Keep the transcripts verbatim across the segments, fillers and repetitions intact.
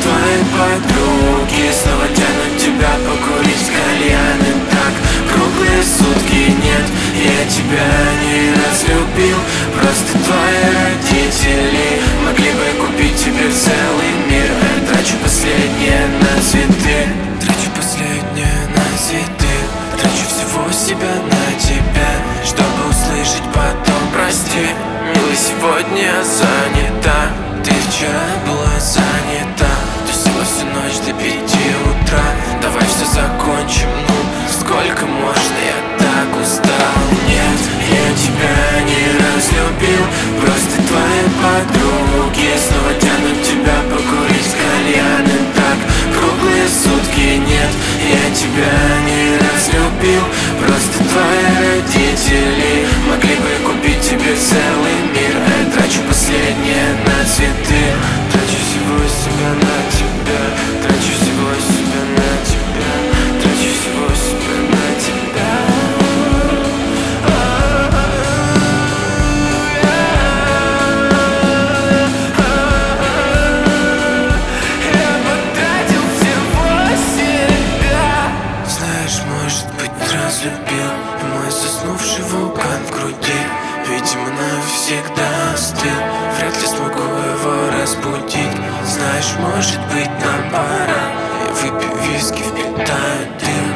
твои подруги снова тянут тебя покурить кальяны. Так круглые сутки нет, я тебя не разлюбил. Просто твои родители могли бы купить тебе целый мир. Я трачу последнее на цветы, трачу последнее на цветы, трачу всего себя на тебя, чтобы услышать потом прости. Милый, сегодня занята, ты вчера была занята, тусила всю ночь до пяти утра. Давай все закончим, ну сколько можно, я так устал. Нет, я тебя не разлюбил, просто твои подруги снова тянут тебя покурить кальяны. Так круглые сутки нет, я тебя не разлюбил. Просто твои родители могли бы купить тебе целый мир. А я трачу последнее на цветы, трачу всего себя на тебя, трачу всего себя на тебя, трачу всего себя на тебя. Я потратил всего себя. Знаешь, может быть, разлюбил и мой заснувший вулкан в груди, видимо, навсегда остыл. Вряд ли смогу его разбудить. Знаешь, может быть, нам пора. Я выпью виски, впитаю дым,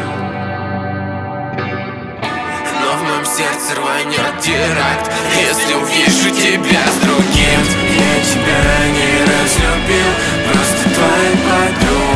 но в моем сердце рванет теракт, если увижу тебя с другим. Я тебя не разлюбил, просто твои подруги